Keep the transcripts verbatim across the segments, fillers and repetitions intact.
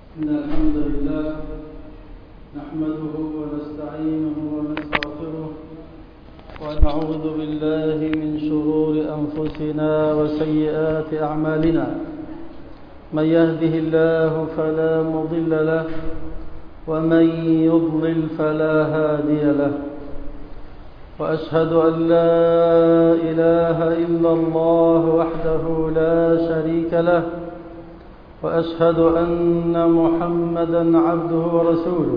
إن الحمد لله نحمده ونستعينه ونستغفره ونعوذ بالله من شرور أنفسنا وسيئات أعمالنا. من يهده الله فلا مضل له ومن يضلل فلا هادي له، وأشهد أن لا إله إلا الله وحده لا شريك له، وأشهد أن محمدا عبده ورسوله.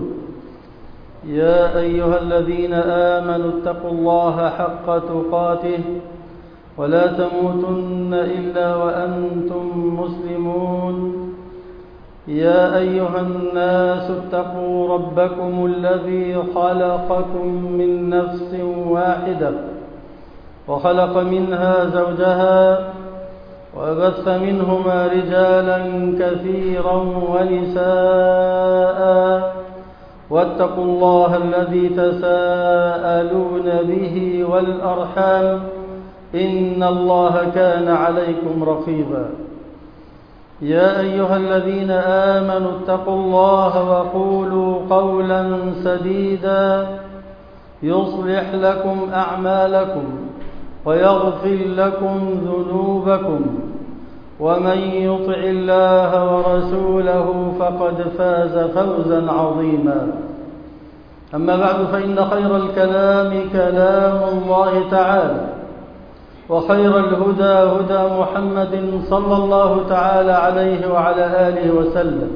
يا أيها الذين آمنوا اتقوا الله حق تقاته ولا تموتن إلا وأنتم مسلمون. يا أيها الناس اتقوا ربكم الذي خلقكم من نفس واحدة وخلق منها زوجها وبث منهما رجالا كثيرا ونساء، واتقوا الله الذي تساءلون به والأرحام إن الله كان عليكم رقيبا. يا أيها الذين آمنوا اتقوا الله وقولوا قولا سديدا يصلح لكم أعمالكم ويغفر لكم ذنوبكم، ومن يطع الله ورسوله فقد فاز فوزا عظيما. أما بعد، فإن خير الكلام كلام الله تعالى، وخير الهدى هدى محمد صلى الله تعالى عليه وعلى آله وسلم،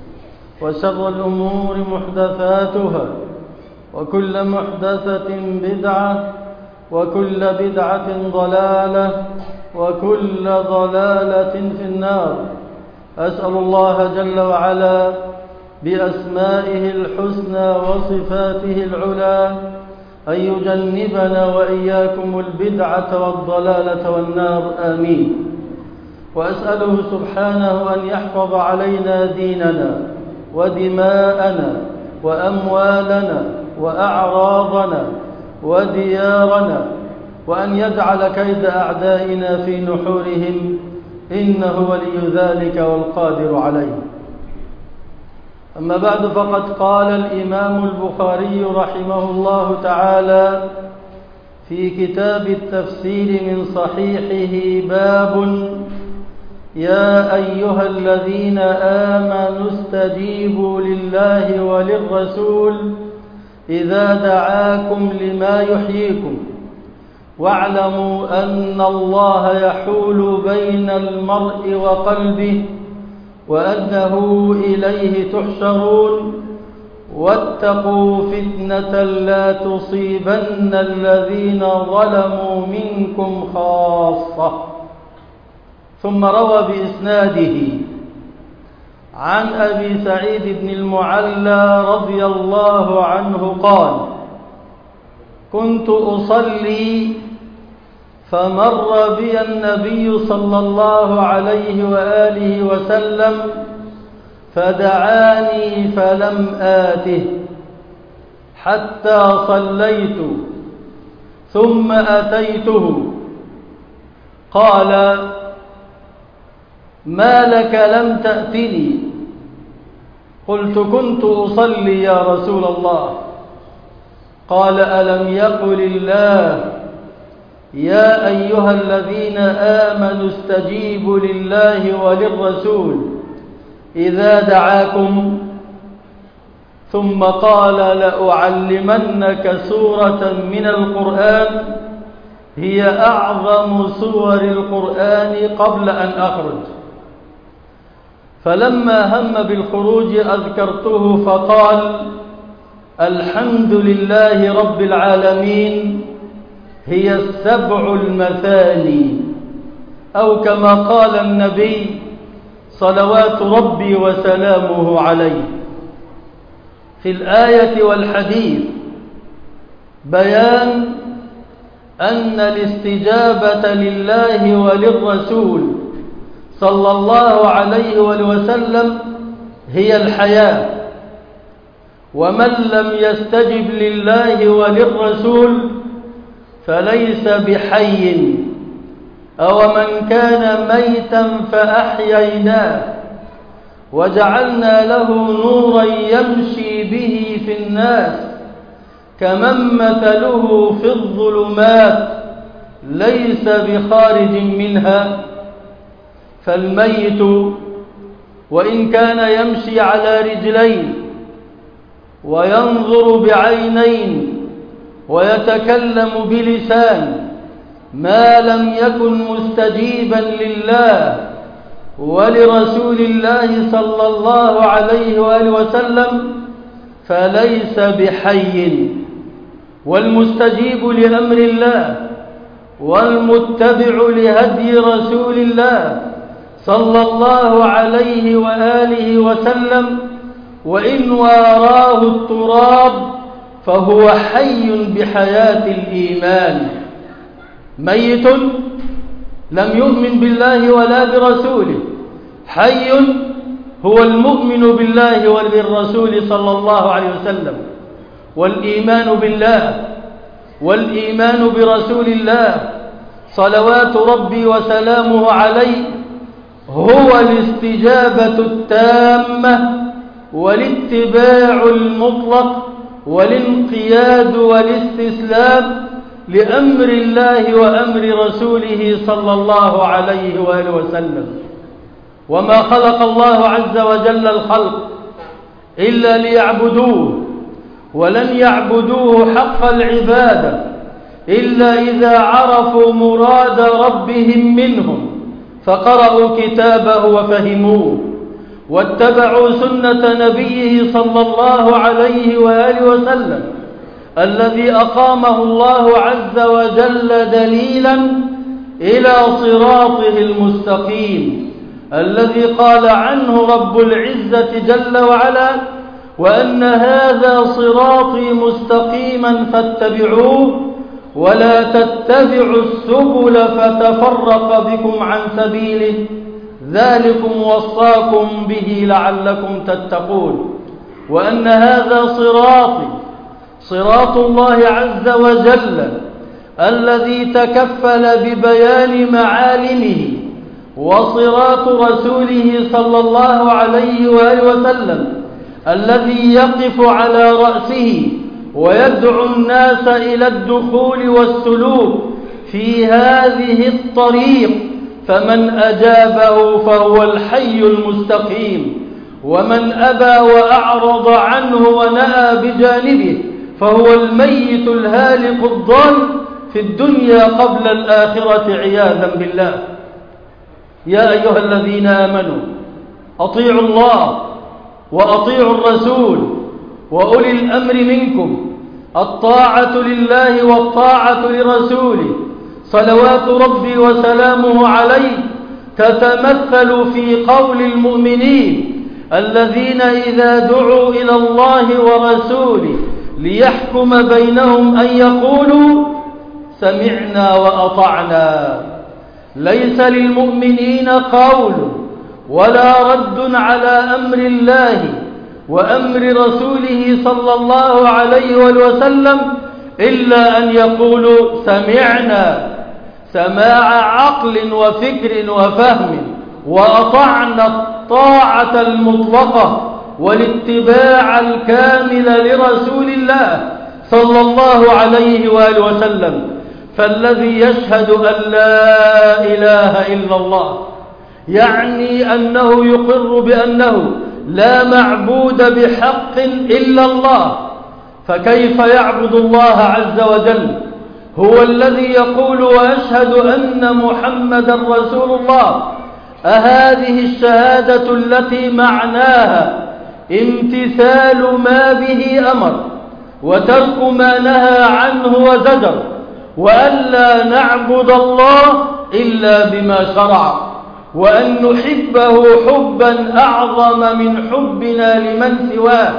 وشر الأمور محدثاتها، وكل محدثة بدعة، وكل بدعة ضلالة، وكل ضلالة في النار. أسأل الله جل وعلا بأسمائه الحسنى وصفاته العلى أن يجنبنا وإياكم البدعة والضلالة والنار، آمين. وأسأله سبحانه أن يحفظ علينا ديننا ودماءنا وأموالنا وأعراضنا وديارنا، وأن يجعل كيد أعدائنا في نحورهم، إنه ولي ذلك والقادر عليه. أما بعد، فقد قال الإمام البخاري رحمه الله تعالى في كتاب التفسير من صحيحه: باب يا أيها الذين آمنوا استجيبوا لله وللرسول إذا دعاكم لما يحييكم، واعلموا أن الله يحول بين المرء وقلبه وأنه إليه تحشرون، واتقوا فتنة لا تصيبن الذين ظلموا منكم خاصة. ثم روى بإسناده عن أبي سعيد بن المعلى رضي الله عنه قال: كنت أصلي فمر بي النبي صلى الله عليه وآله وسلم فدعاني فلم آته حتى صليت، ثم أتيته قال: ما لك لم تأتني؟ قلت: كنت أصلي يا رسول الله. قال: ألم يقل الله يا أيها الذين آمنوا استجيبوا لله وللرسول إذا دعاكم؟ ثم قال: لأعلمنك سورة من القرآن هي أعظم سور القرآن قبل أن أخرج. فلما هم بالخروج أذكرته فقال: الحمد لله رب العالمين هي السبع المثاني، أو كما قال النبي صلوات ربي وسلامه عليه. في الآية والحديث بيان أن الاستجابة لله وللرسول صلى الله عليه وسلم هي الحياة، ومن لم يستجب لله وللرسول فليس بحي. أو من كان ميتا فأحييناه وجعلنا له نورا يمشي به في الناس كمن مثله في الظلمات ليس بخارج منها. فالميت وإن كان يمشي على رجلين وينظر بعينين ويتكلم بلسان، ما لم يكن مستجيبا لله ولرسول الله صلى الله عليه وآله وسلم فليس بحي. والمستجيب لأمر الله والمتبع لهدي رسول الله صلى الله عليه وآله وسلم وإن واراه التراب فهو حي بحياة الإيمان. ميت لم يؤمن بالله ولا برسوله، حي هو المؤمن بالله وبالرسول صلى الله عليه وسلم. والإيمان بالله والإيمان برسول الله صلوات ربي وسلامه عليه هو الاستجابة التامة والاتباع المطلق والانقياد والاستسلام لأمر الله وأمر رسوله صلى الله عليه وآله وسلم. وما خلق الله عز وجل الخلق إلا ليعبدوه، ولن يعبدوه حق العبادة إلا إذا عرفوا مراد ربهم منهم فقرأوا كتابه وفهموه واتبعوا سنة نبيه صلى الله عليه وآله وسلم الذي أقامه الله عز وجل دليلا إلى صراطه المستقيم الذي قال عنه رب العزة جل وعلا: وأن هذا صراطي مستقيما فاتبعوه ولا تتبعوا السبل فتفرق بكم عن سبيله ذلكم وصاكم به لعلكم تتقون. وأن هذا صراطي صراط الله عز وجل الذي تكفل ببيان معالمه، وصراط رسوله صلى الله عليه وآله وسلم الذي يقف على رأسه ويدعو الناس إلى الدخول والسلوك في هذه الطريق، فمن أجابه فهو الحي المستقيم، ومن أبى وأعرض عنه ونأى بجانبه فهو الميت الهالك الضال في الدنيا قبل الآخرة عياذا بالله. يا أيها الذين آمنوا أطيعوا الله وأطيعوا الرسول وأولي الأمر منكم. الطاعة لله والطاعة لرسوله صلوات ربي وسلامه عليه تتمثل في قول المؤمنين الذين إذا دعوا إلى الله ورسوله ليحكم بينهم أن يقولوا سمعنا وأطعنا. ليس للمؤمنين قول ولا رد على أمر الله وأمر رسوله صلى الله عليه وسلم إلا أن يقولوا سمعنا سماع عقل وفكر وفهم، وأطعنا الطاعة المطلقة والاتباع الكامل لرسول الله صلى الله عليه وآله وسلم. فالذي يشهد أن لا إله إلا الله يعني أنه يقر بأنه لا معبود بحق إلا الله، فكيف يعبد الله عز وجل؟ هو الذي يقول وأشهد أن محمدا رسول الله. أهذه الشهادة التي معناها امتثال ما به أمر وترك ما نهى عنه وزجر، وألا نعبد الله إلا بما شرع، وأن نحبه حبا أعظم من حبنا لمن سواه.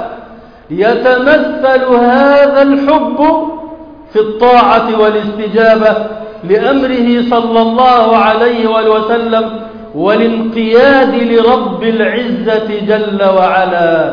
يتمثل هذا الحب في الطاعة والاستجابة لأمره صلى الله عليه وسلم والانقياد لرب العزة جل وعلا.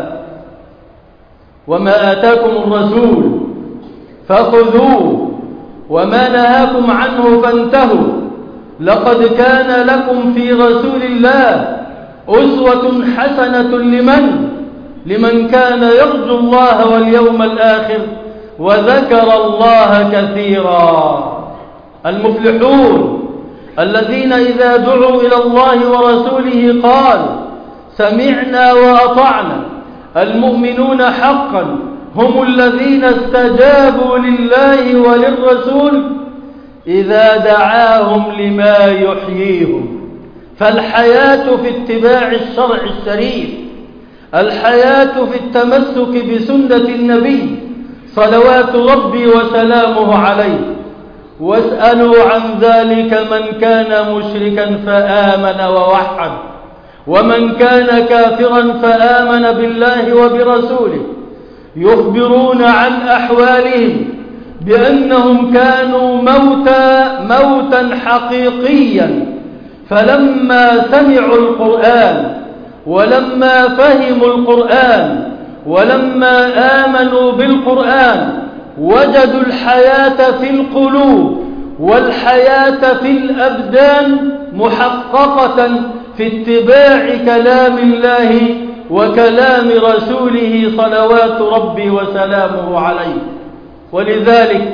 وما آتاكم الرسول فخذوه وما نهاكم عنه فانتهوا، لقد كان لكم في رسول الله أسوة حسنة لمن؟ لمن كان يرجو الله واليوم الآخر وذكر الله كثيرا. المفلحون الذين إذا دعوا إلى الله ورسوله قال سمعنا وأطعنا. المؤمنون حقا هم الذين استجابوا لله وللرسول إذا دعاهم لما يحييهم. فالحياة في اتباع الشرع الشريف، الحياة في التمسك بسنة النبي صلوات ربي وسلامه عليه. واسألوا عن ذلك من كان مشركا فآمن ووحد، ومن كان كافرا فآمن بالله وبرسوله. يخبرون عن أحوالهم بأنهم كانوا موتى موتا حقيقيا، فلما سمعوا القرآن ولما فهموا القرآن ولما آمنوا بالقرآن وجدوا الحياة في القلوب والحياة في الأبدان محققة في اتباع كلام الله وكلام رسوله صلوات ربي وسلامه عليه. ولذلك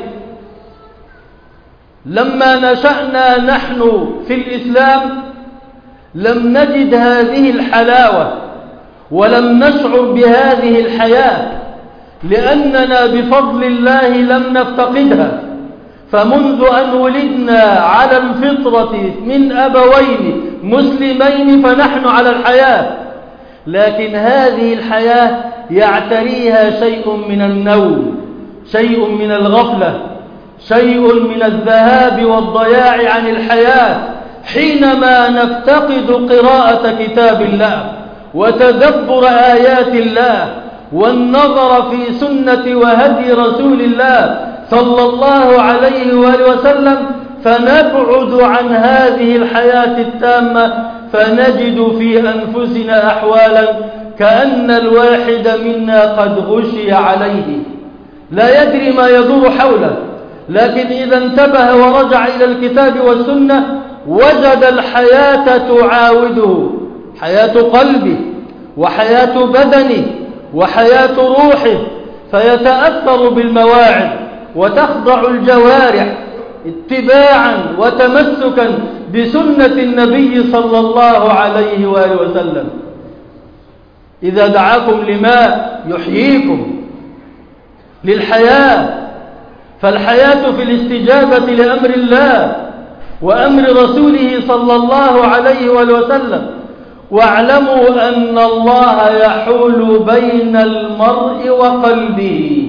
لما نشأنا نحن في الإسلام لم نجد هذه الحلاوة ولم نشعر بهذه الحياة، لأننا بفضل الله لم نفتقدها. فمنذ أن ولدنا على الفطرة من أبوين مسلمين فنحن على الحياة، لكن هذه الحياة يعتريها شيء من النوم، شيء من الغفلة، شيء من الذهاب والضياع عن الحياة حينما نفتقد قراءة كتاب الله وتدبر آيات الله والنظر في سنة وهدي رسول الله صلى الله عليه وآله وسلم، فنبعد عن هذه الحياة التامة فنجد في أنفسنا أحوالا كأن الواحد منا قد غشي عليه لا يدري ما يدور حوله، لكن إذا انتبه ورجع إلى الكتاب والسنة وجد الحياة تعاوده، حياة قلبه وحياة بدنه وحياة روحه، فيتأثر بالمواعظ وتخضع الجوارح اتباعا وتمسكا بسنة النبي صلى الله عليه وآله وسلم. إذا دعاكم لما يحييكم للحياة، فالحياة في الاستجابة لأمر الله وأمر رسوله صلى الله عليه وآله وسلم. واعلموا أن الله يحول بين المرء وقلبه،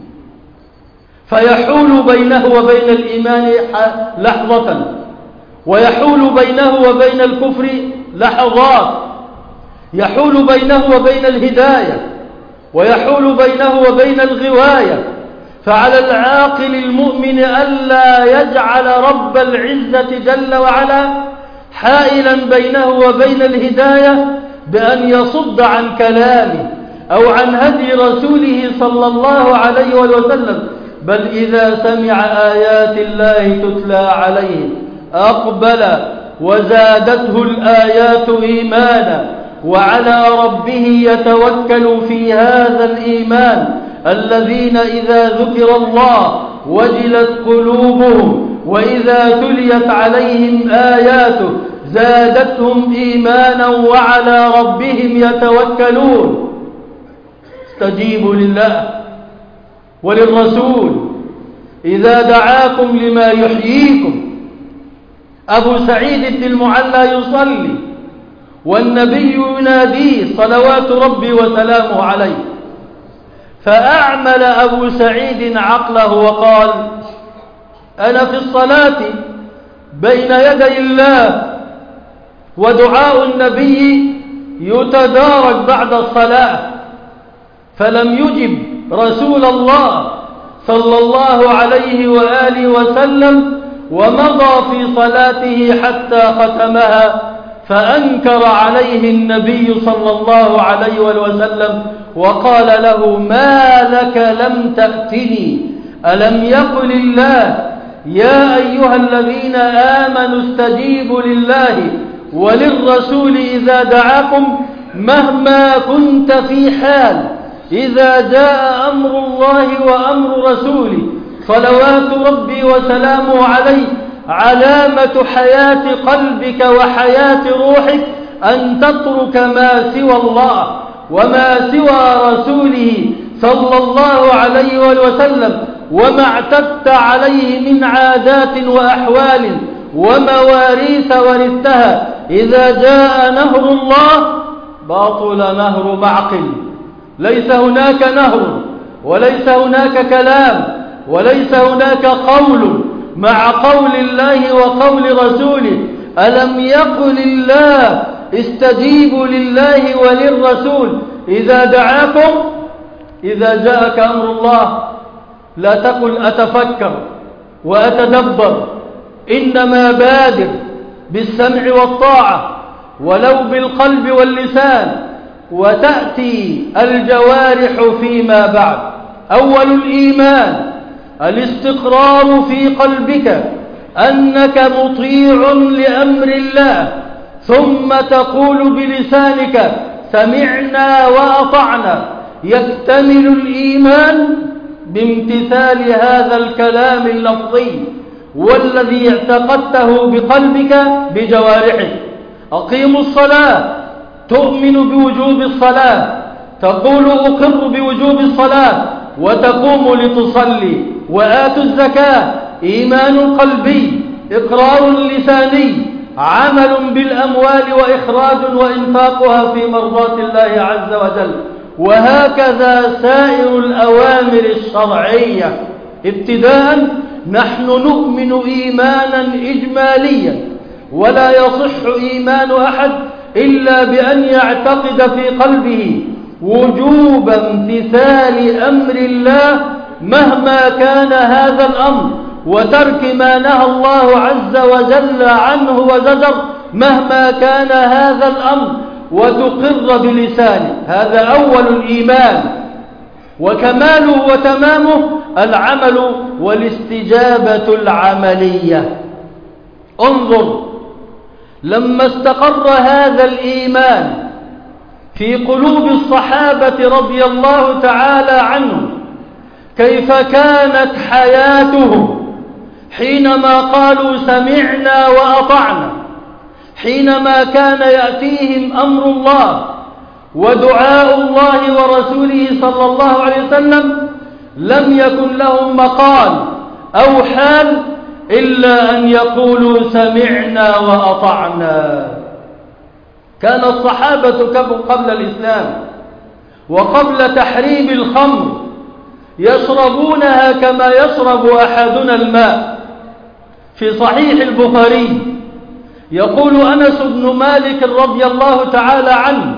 فيحول بينه وبين الإيمان لحظة، ويحول بينه وبين الكفر لحظات، يحول بينه وبين الهداية، ويحول بينه وبين الغواية. فعلى العاقل المؤمن ألا يجعل رب العزة جل وعلا حائلا بينه وبين الهداية بأن يصد عن كلامه أو عن هدي رسوله صلى الله عليه وسلم، بل إذا سمع آيات الله تتلى عليه أقبل وزادته الآيات إيمانا وعلى ربه يتوكل في هذا الإيمان الذين إذا ذكر الله وجلت قلوبهم وإذا تليت عليهم آياته زادتهم إيمانا وعلى ربهم يتوكلون. استجيبوا لله وللرسول إذا دعاكم لما يحييكم. أبو سعيد بن المعلى يصلي والنبي يناديه صلوات ربي وسلامه عليه، فأعمل أبو سعيد عقله وقال: أنا في الصلاة بين يدي الله ودعاء النبي يتدارك بعد الصلاة، فلم يجب رسول الله صلى الله عليه وآله وسلم ومضى في صلاته حتى ختمها، فأنكر عليه النبي صلى الله عليه وسلم وقال له: ما لك لم تأتني؟ ألم يقل الله: يا أيها الذين آمنوا استجيبوا لله وللرسول إذا دعاكم مهما كنت في حال. إذا جاء أمر الله وأمر رسوله صلوات ربي وسلامه عليه علامة حياة قلبك وحياة روحك أن تترك ما سوى الله وما سوى رسوله صلى الله عليه وسلم وما اعتدت عليه من عادات وأحوال ومواريث ورثتها. إذا جاء نهر الله باطل نهر معقل، ليس هناك نهر وليس هناك كلام وليس هناك قول مع قول الله وقول رسوله. ألم يقل الله استجيبوا لله وللرسول إذا دعاكم؟ إذا جاءك أمر الله لا تقل أتفكر وأتدبر، إنما بادر بالسمع والطاعة ولو بالقلب واللسان، وتأتي الجوارح فيما بعد. أول الإيمان الاستقرار في قلبك أنك مطيع لأمر الله، ثم تقول بلسانك سمعنا وأطعنا. يكتمل الإيمان بامتثال هذا الكلام اللفظي والذي اعتقدته بقلبك بجوارحك. أقيموا الصلاة، تؤمن بوجوب الصلاة، تقول أقر بوجوب الصلاة وتقوم لتصلي. وآتوا الزكاة، إيمان قلبي، إقرار لساني، عمل بالأموال وإخراج وإنفاقها في مرضاة الله عز وجل. وهكذا سائر الأوامر الشرعية. ابتداء نحن نؤمن إيمانا إجماليا، ولا يصح إيمان أحد إلا بأن يعتقد في قلبه وجوب امتثال أمر الله مهما كان هذا الأمر، وترك ما نهى الله عز وجل عنه وزجر مهما كان هذا الأمر، وتقر بلسانه. هذا أول الإيمان، وكماله وتمامه العمل والاستجابة العملية. انظر لما استقر هذا الإيمان في قلوب الصحابة رضي الله تعالى عنهم كيف كانت حياتهم حينما قالوا سمعنا وأطعنا، حينما كان يأتيهم أمر الله ودعاء الله ورسوله صلى الله عليه وسلم، لم يكن لهم مقال أو حال إلا أن يقولوا سمعنا وأطعنا. كان الصحابة قبل الإسلام وقبل تحريم الخمر يشربونها كما يشرب أحدنا الماء. في صحيح البخاري يقول أنس بن مالك رضي الله تعالى عنه: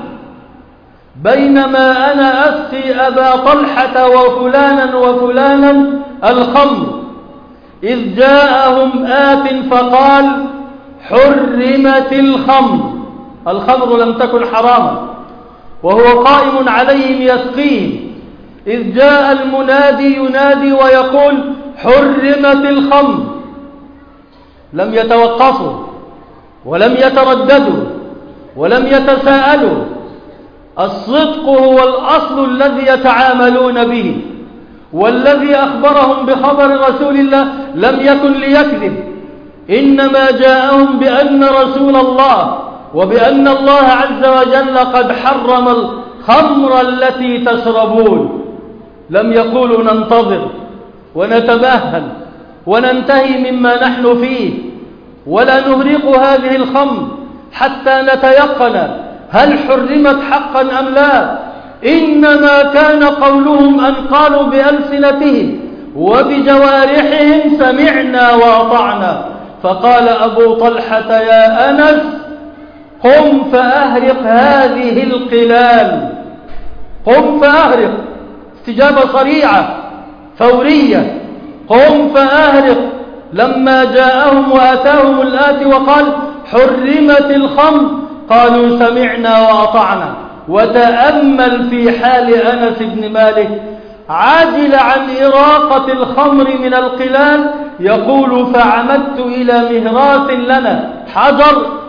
بينما أنا أسقي أبا طلحة وفلانا وفلانا الخمر إذ جاءهم آت فقال حرمت الخمر. الخمر لم تكن حراما وهو قائم عليهم يسقيهم، إذ جاء المنادي ينادي ويقول حرمت الخمر. لم يتوقفوا ولم يترددوا ولم يتساءلوا. الصدق هو الأصل الذي يتعاملون به، والذي أخبرهم بخبر رسول الله لم يكن ليكذب، إنما جاءهم بأن رسول الله وبأن الله عز وجل قد حرم الخمر التي تشربون. لم يقولوا ننتظر ونتمهل وننتهي مما نحن فيه ولا نهرق هذه الخمر حتى نتيقن هل حرمت حقا أم لا. إنما كان قولهم أن قالوا بألسنتهم وبجوارحهم سمعنا وأطعنا. فقال أبو طلحة يا أنس قم فأهرق هذه القلال، قم فأهرق. استجابة سريعة فورية، قم فأهرق. لما جاءهم وأتاهم الآتي وقال حرمت الخمر قالوا سمعنا وأطعنا. وتأمل في حال أنس بن مالك، عاجل عن إراقة الخمر من القلال، يقول فعمدت إلى مهراس لنا حجر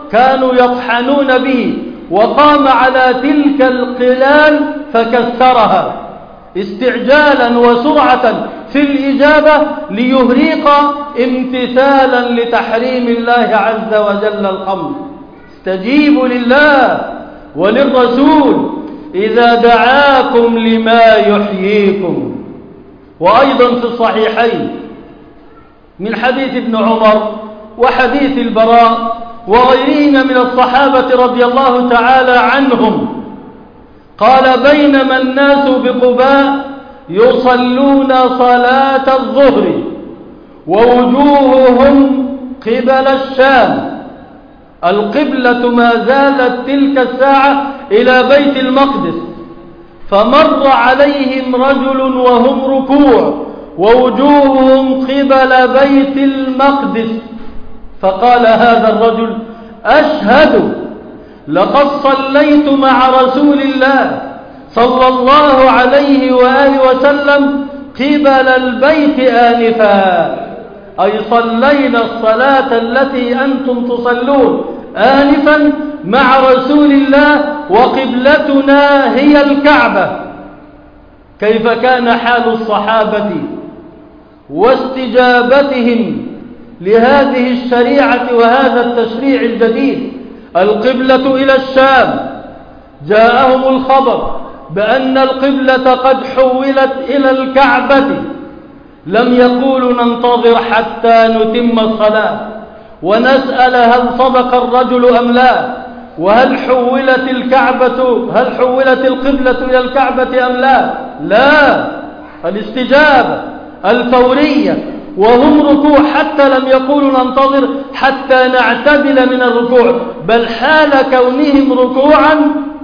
كانوا يطحنون به، وقام على تلك القلال فكسرها استعجالا وسرعة في الإجابة ليهريق امتثالا لتحريم الله عز وجل الخمر. استجيبوا لله وللرسول إذا دعاكم لما يحييكم. وأيضا في الصحيحين من حديث ابن عمر وحديث البراء وغيرهم من الصحابة رضي الله تعالى عنهم، قال بينما الناس بقباء يصلون صلاة الظهر ووجوههم قبل الشام، القبلة ما زالت تلك الساعة إلى بيت المقدس، فمر عليهم رجل وهم ركوع ووجوههم قبل بيت المقدس، فقال هذا الرجل أشهد لقد صليت مع رسول الله صلى الله عليه وآله وسلم قبل البيت آنفا، أي صلينا الصلاة التي أنتم تصلون آنفا مع رسول الله وقبلتنا هي الكعبة. كيف كان حال الصحابة واستجابتهم لهذه الشريعة وهذا التشريع الجديد؟ القبلة إلى الشام، جاءهم الخبر بأن القبلة قد حولت إلى الكعبة، لم يقولوا ننتظر حتى نتم الصلاة ونسأل هل صدق الرجل أم لا، وهل حولت الكعبة هل حولت القبلة إلى الكعبة أم لا. لا، الاستجابة الفورية وهم ركوع، حتى لم يقولوا ننتظر حتى نعتدل من الركوع، بل حال كونهم ركوعا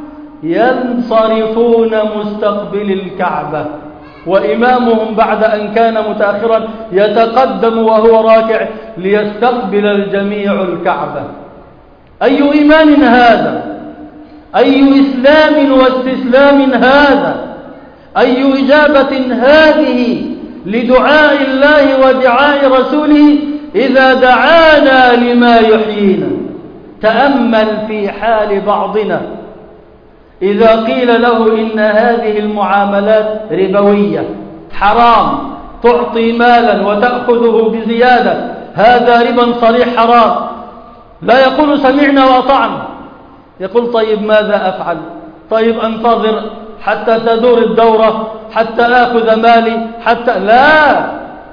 ينصرفون مستقبل الكعبة، وإمامهم بعد أن كان متأخرا يتقدم وهو راكع ليستقبل الجميع الكعبة. أي إيمان هذا؟ أي إسلام واستسلام هذا؟ أي إجابة هذه لدعاء الله ودعاء رسوله إذا دعانا لما يحيينا؟ تأمل في حال بعضنا إذا قيل له إن هذه المعاملات ربوية حرام، تعطي مالا وتأخذه بزيادة، هذا ربا صريح حرام، لا يقول سمعنا وأطعنا، يقول طيب ماذا أفعل؟ طيب أنتظر حتى تدور الدورة، حتى آخذ مالي، حتى لا،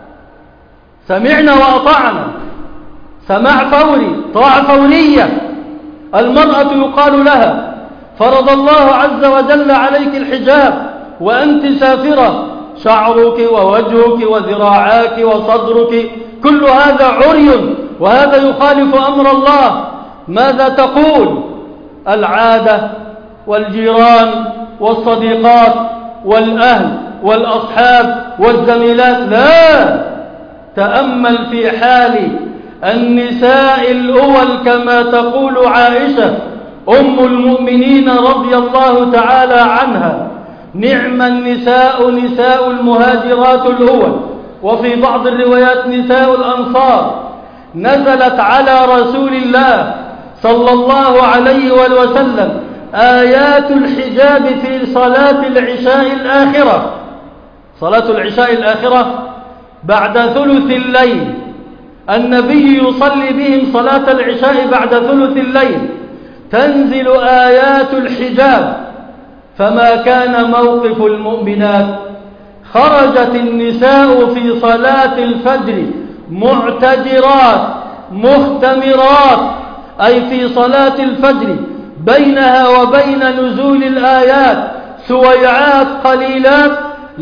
سمعنا وأطعنا، سماع فوري، طاعة فورية. المرأة يقال لها فرض الله عز وجل عليك الحجاب وأنت سافرة، شعرك ووجهك وذراعاك وصدرك كل هذا عري، وهذا يخالف أمر الله، ماذا تقول؟ العادة والجيران والصديقات والأهل والأصحاب والزميلات. لا، تأمل في حال النساء الأول كما تقول عائشة أم المؤمنين رضي الله تعالى عنها: نعم النساء نساء المهاجرات الأول، وفي بعض الروايات نساء الأنصار، نزلت على رسول الله صلى الله عليه وسلم آيات الحجاب في صلاة العشاء الآخرة. صلاة العشاء الآخرة بعد ثلث الليل، النبي يصلي بهم صلاة العشاء بعد ثلث الليل، تنزل آيات الحجاب. فما كان موقف المؤمنات؟ خرجت النساء في صلاة الفجر معتجرات مختمرات، أي في صلاة الفجر بينها وبين نزول الآيات سويعات قليلات،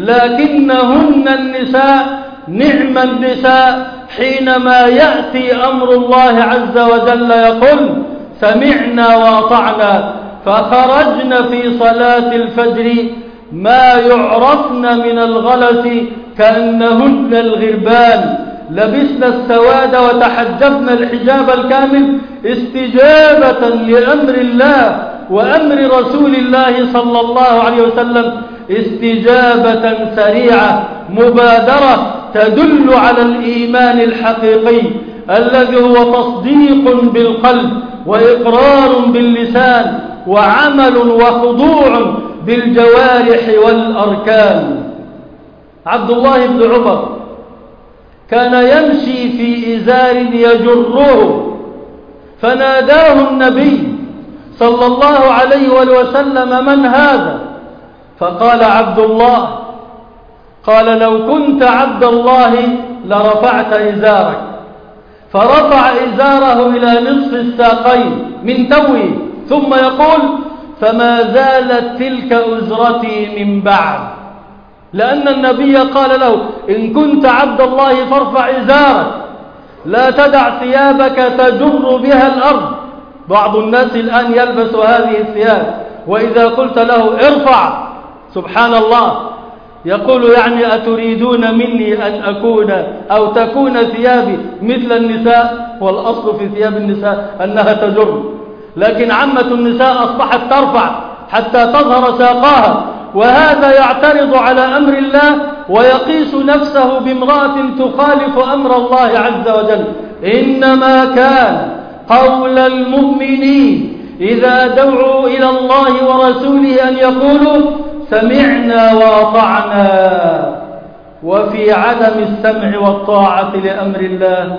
لكنهن النساء نعم النساء حينما يأتي أمر الله عز وجل يقول سمعنا وأطعنا، فخرجن في صلاة الفجر ما يعرفن من الغلس كأنهن الغربان، لبسن السواد وتحجبن الحجاب الكامل استجابة لأمر الله وأمر رسول الله صلى الله عليه وسلم، استجابة سريعة مبادرة تدل على الإيمان الحقيقي الذي هو تصديق بالقلب وإقرار باللسان وعمل وخضوع بالجوارح والأركان. عبد الله بن عمر كان يمشي في إزار يجره، فناداه النبي صلى الله عليه وسلم: من هذا؟ فقال: عبد الله. قال: لو كنت عبد الله لرفعت إزارك. فرفع إزاره إلى نصف الساقين من توي، ثم يقول: فما زالت تلك أزرتي من بعد، لأن النبي قال له: إن كنت عبد الله فارفع إزارك، لا تدع ثيابك تجر بها الأرض. بعض الناس الآن يلبس هذه الثياب، وإذا قلت له ارفع، سبحان الله، يقول: يعني أتريدون مني أن أكون أو تكون ثيابي مثل النساء؟ والأصل في ثياب النساء أنها تجر، لكن عامة النساء أصبحت ترفع حتى تظهر ساقاها، وهذا يعترض على أمر الله ويقيس نفسه بامرأة تخالف أمر الله عز وجل. إنما كان قول المؤمنين إذا دعوا إلى الله ورسوله أن يقولوا: سمعنا وأطعنا. وفي عدم السمع والطاعة لأمر الله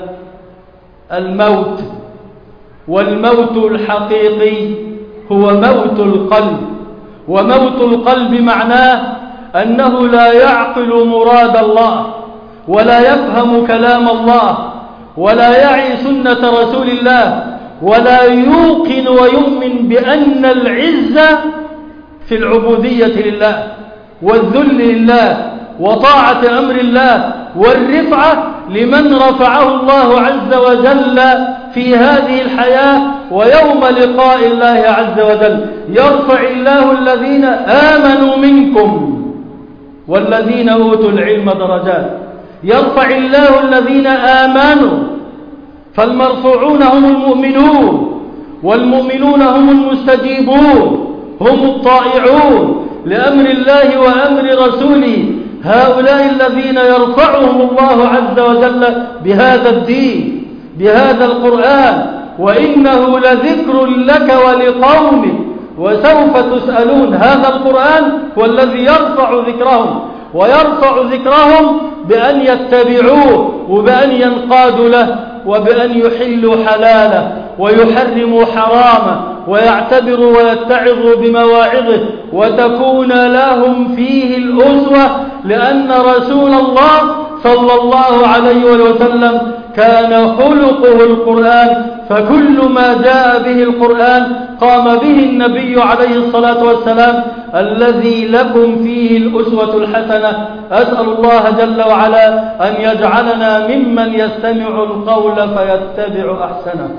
الموت، والموت الحقيقي هو موت القلب. وموت القلب معناه أنه لا يعقل مراد الله، ولا يفهم كلام الله، ولا يعي سنة رسول الله، ولا يوقن ويؤمن بأن العزة في العبودية لله، والذل لله، وطاعة أمر الله، والرفعة لمن رفعه الله عز وجل في هذه الحياة ويوم لقاء الله عز وجل. يرفع الله الذين آمنوا منكم والذين أوتوا العلم درجات. يرفع الله الذين آمنوا، فالمرفوعون هم المؤمنون، والمؤمنون هم المستجيبون، هم الطائعون لأمر الله وأمر رسوله. هؤلاء الذين يرفعهم الله عز وجل بهذا الدين، بهذا القرآن، وإنه لذكر لك ولقومك وسوف تسألون. هذا القرآن هو الذي يرفع ذكرهم، ويرفع ذكرهم بأن يتبعوه، وبأن ينقادوا له، وبأن يحلوا حلاله ويحرموا حرامه، ويعتبروا ويتعظوا بمواعظه، وتكون لهم فيه الأسوة، لأن رسول الله صلى الله عليه وسلم كان خلقه القرآن، فكل ما جاء به القرآن قام به النبي عليه الصلاة والسلام الذي لكم فيه الأسوة الحسنة. أسأل الله جل وعلا أن يجعلنا ممن يستمع القول فيتبع أحسنه.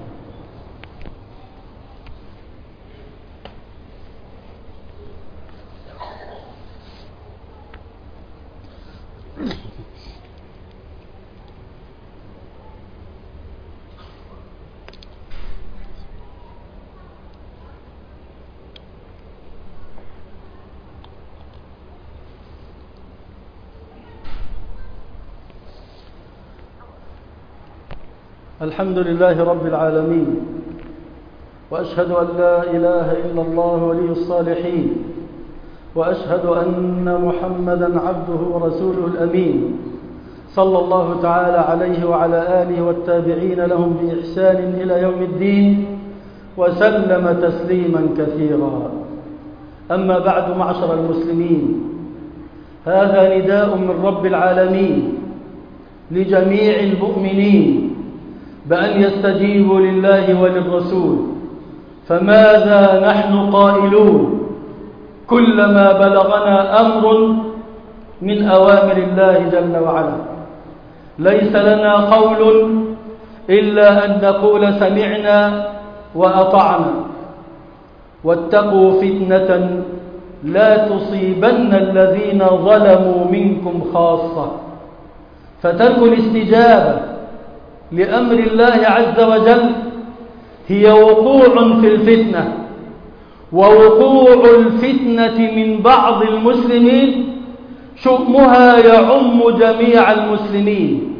الحمد لله رب العالمين، وأشهد أن لا إله إلا الله ولي الصالحين، وأشهد أن محمدا عبده ورسوله الأمين، صلى الله تعالى عليه وعلى آله والتابعين لهم بإحسان إلى يوم الدين، وسلم تسليما كثيرا. أما بعد، معشر المسلمين، هذا نداء من رب العالمين لجميع المؤمنين بأن يستجيبوا لله وللرسول. فماذا نحن قائلون كلما بلغنا أمر من أوامر الله جل وعلا؟ ليس لنا قول إلا أن نقول سمعنا وأطعنا. واتقوا فتنة لا تصيبن الذين ظلموا منكم خاصة. فترك الاستجابة لأمر الله عز وجل هي وقوع في الفتنة، ووقوع الفتنة من بعض المسلمين شؤمها يعم جميع المسلمين،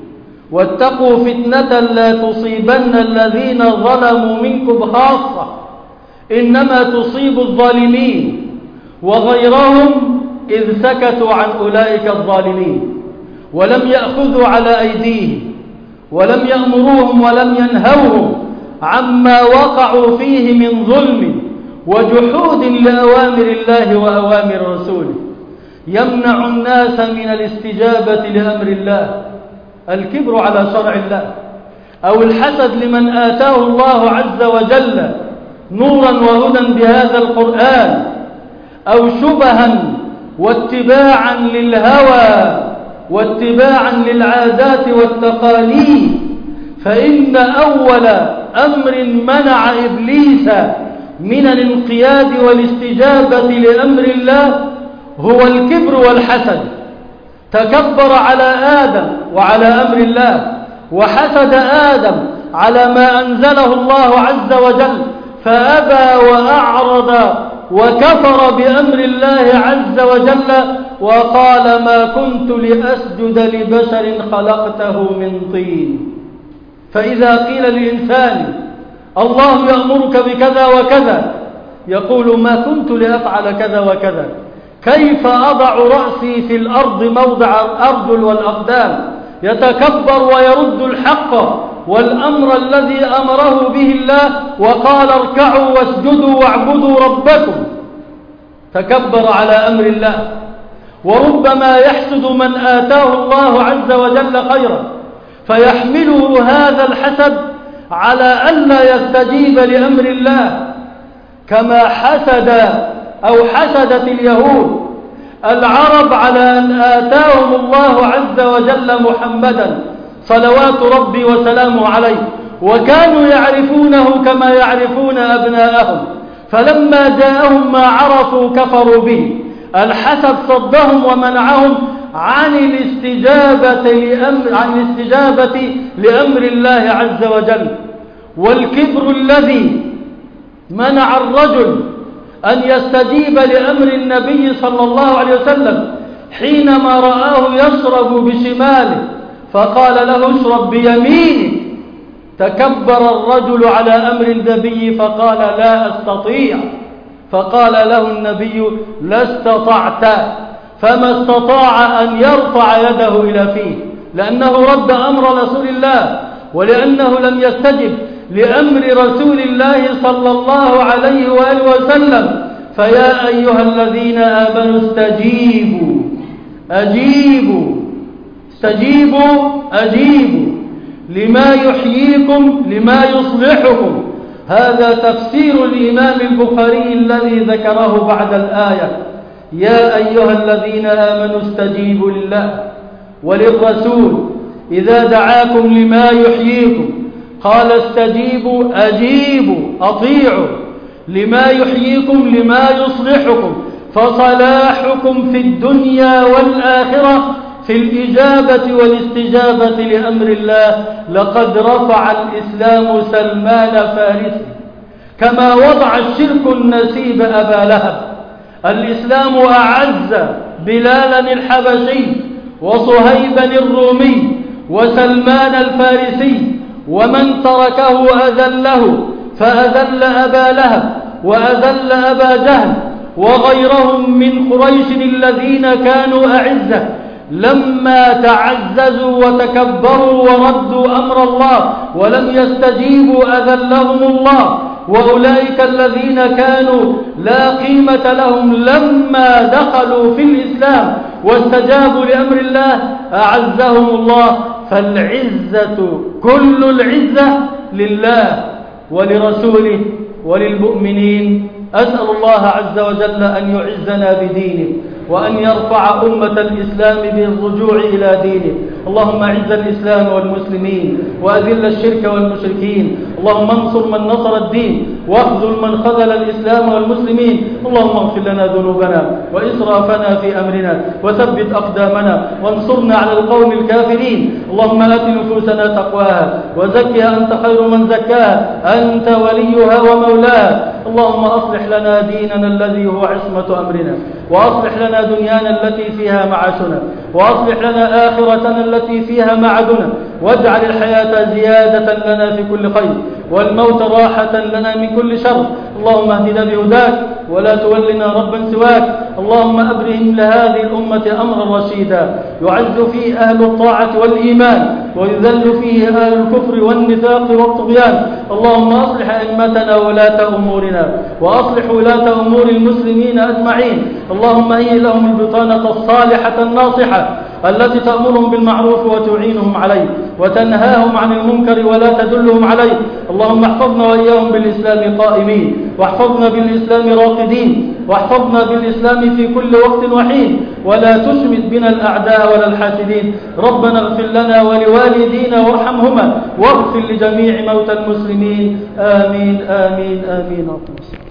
واتقوا فتنة لا تصيبن الذين ظلموا منكم خاصة إنما تصيب الظالمين وغيرهم إذ سكتوا عن أولئك الظالمين ولم يأخذوا على أيديهم ولم يأمروهم ولم ينهوهم عما وقعوا فيه من ظلم وجحود لأوامر الله وأوامر رسوله، يمنع الناس من الاستجابة لأمر الله الكبر على شرع الله، أو الحسد لمن آتاه الله عز وجل نورا وهدى بهذا القرآن، أو شبها واتباعا للهوى واتباعا للعادات والتقاليد. فإن أول أمر منع إبليس من الانقياد والاستجابة لأمر الله هو الكبر والحسد. تكبر على آدم وعلى أمر الله، وحسد آدم على ما أنزله الله عز وجل، فأبى وأعرض وكفر بأمر الله عز وجل وقال ما كنت لأسجد لبشر خلقته من طين. فإذا قيل للإنسان الله يأمرك بكذا وكذا يقول ما كنت لأفعل كذا وكذا، كيف أضع رأسي في الأرض موضع الأرجل والأقدام، يتكبر ويرد الحق والأمر الذي أمره به الله وقال اركعوا واسجدوا واعبدوا ربكم. تكبر على أمر الله، وربما يحسد من آتاه الله عز وجل خيرا فيحمله هذا الحسد على ألا يستجيب لأمر الله، كما حسد أو حسدت اليهود العرب على أن آتاهم الله عز وجل محمدا صلوات ربي وسلامه عليه، وكانوا يعرفونه كما يعرفون أبناءهم، فلما جاءهم ما عرفوا كفروا به. الحسد صدهم ومنعهم عن الاستجابة لأمر, عن الاستجابة لأمر الله عز وجل. والكبر الذي منع الرجل أن يستجيب لأمر النبي صلى الله عليه وسلم حينما رآه يشرب بشماله فقال له اشرب بيمينه. تكبر الرجل على أمر النبي فقال لا أستطيع، فقال له النبي لا استطعت، فما استطاع أن يرفع يده إلى فيه، لأنه رد أمر رسول الله ولأنه لم يستجب لأمر رسول الله صلى الله عليه وآله وسلم. فيا أيها الذين آمنوا استجيبوا أجيبوا استجيبوا أجيبوا لما يحييكم لما يصلحكم. هذا تفسير الإمام البخاري الذي ذكره بعد الآية. يا أيها الذين آمنوا استجيبوا لله وللرسول إذا دعاكم لما يحييكم. قال استجيبوا أجيبوا أطيعوا لما يحييكم لما يصلحكم، فصلاحكم في الدنيا والآخرة في الإجابة والاستجابة لأمر الله. لقد رفع الإسلام سلمان فارسي كما وضع الشرك النسيب أبا لهب. الإسلام أعز بلالا الحبشي وصهيبا الرومي وسلمان الفارسي، ومن تركه أذله، فأذل أبا لهب وأذل أبا جهل وغيرهم من قريش الذين كانوا أعزة لما تعززوا وتكبروا وردوا أمر الله ولم يستجيبوا أذلهم الله. وأولئك الذين كانوا لا قيمة لهم لما دخلوا في الإسلام واستجابوا لأمر الله أعزهم الله. فالعزة كل العزة لله ولرسوله وللمؤمنين. أسأل الله عز وجل أن يعزنا بدينه وأن يرفع أمة الإسلام بالرجوع إلى دينه. اللهم أعز الإسلام والمسلمين وأذل الشرك والمشركين. اللهم انصر من نصر الدين واخذل من خذل الإسلام والمسلمين. اللهم اغفر لنا ذنوبنا وإسرافنا في أمرنا وثبت أقدامنا وانصرنا على القوم الكافرين. اللهم آت نفوسنا تقواها وزكها أنت خير من زكاها أنت وليها ومولاها. اللهم أصلح لنا ديننا الذي هو عصمة أمرنا، وأصلح لنا دنيانا التي فيها معاشنا، وأصلح لنا آخرتنا التي فيها معدنا، واجعل الحياة زيادة لنا في كل خير والموت راحة لنا من كل شر. اللهم اهدنا بهداك ولا تولنا ربا سواك. اللهم أبرهم لهذه الأمة أمرا رشيدا يعز فيه أهل الطاعة والإيمان ويذل فيه أهل الكفر والنفاق والطغيان. اللهم أصلح أئمتنا ولاة أمورنا وأصلح ولاة أمور المسلمين أجمعين. اللهم هيئ لهم البطانة الصالحة الناصحة التي تأمرهم بالمعروف وتعينهم عليه وتنهاهم عن المنكر ولا تدلهم عليه. اللهم احفظنا وإياهم بالإسلام قائمين واحفظنا بالإسلام راقدين واحفظنا بالإسلام في كل وقت وحين ولا تشمت بنا الأعداء ولا الحاسدين. ربنا اغفر لنا ولوالدينا وارحمهما واغفر لجميع موتى المسلمين. آمين آمين آمين.